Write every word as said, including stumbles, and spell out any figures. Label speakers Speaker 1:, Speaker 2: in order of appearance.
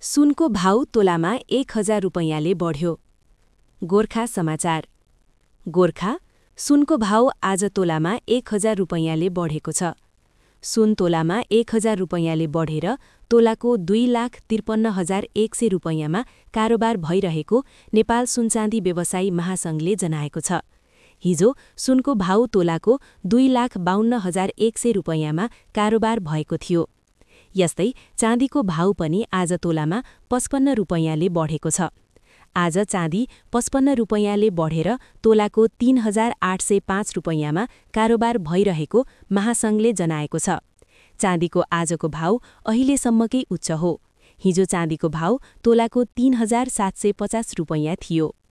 Speaker 1: सुनको भाउ तोलामा एक हजार रुपैयाँले बढ्यो। गोर्खा समाचार। गोर्खा, सुनको भाउ आज तोलामा एक हजार रुपैयाँले बढेको छ। सुन तोलामा एक हजार रुपैयाँले बढेर तोलाको दुई लाख त्रिपन्न हजार एक सय रुपैयाँमा कारोबार भइरहेको नेपाल सुनचाँदी व्यवसायी महासङ्घले जनाएको छ। हिजो सुनको भाउ तोलाको दुई लाख बाउन्न हजार एक सय रुपैयाँमा कारोबार भएको थियो। यस्तै चाँदीको भाउ पनि आज तोलामा पचपन्न रुपैयाँले बढेको छ। आज चाँदी पचपन्न रुपैयाँले बढेर तोलाको तीन हजार आठ सय पाँच रुपैयाँमा कारोबार भइरहेको महासङ्घले जनाएको छ। चाँदीको आजको भाउ अहिलेसम्मकै उच्च हो। हिजो चाँदीको भाउ तोलाको तीन हजार सात सय पचास रुपैयाँ थियो।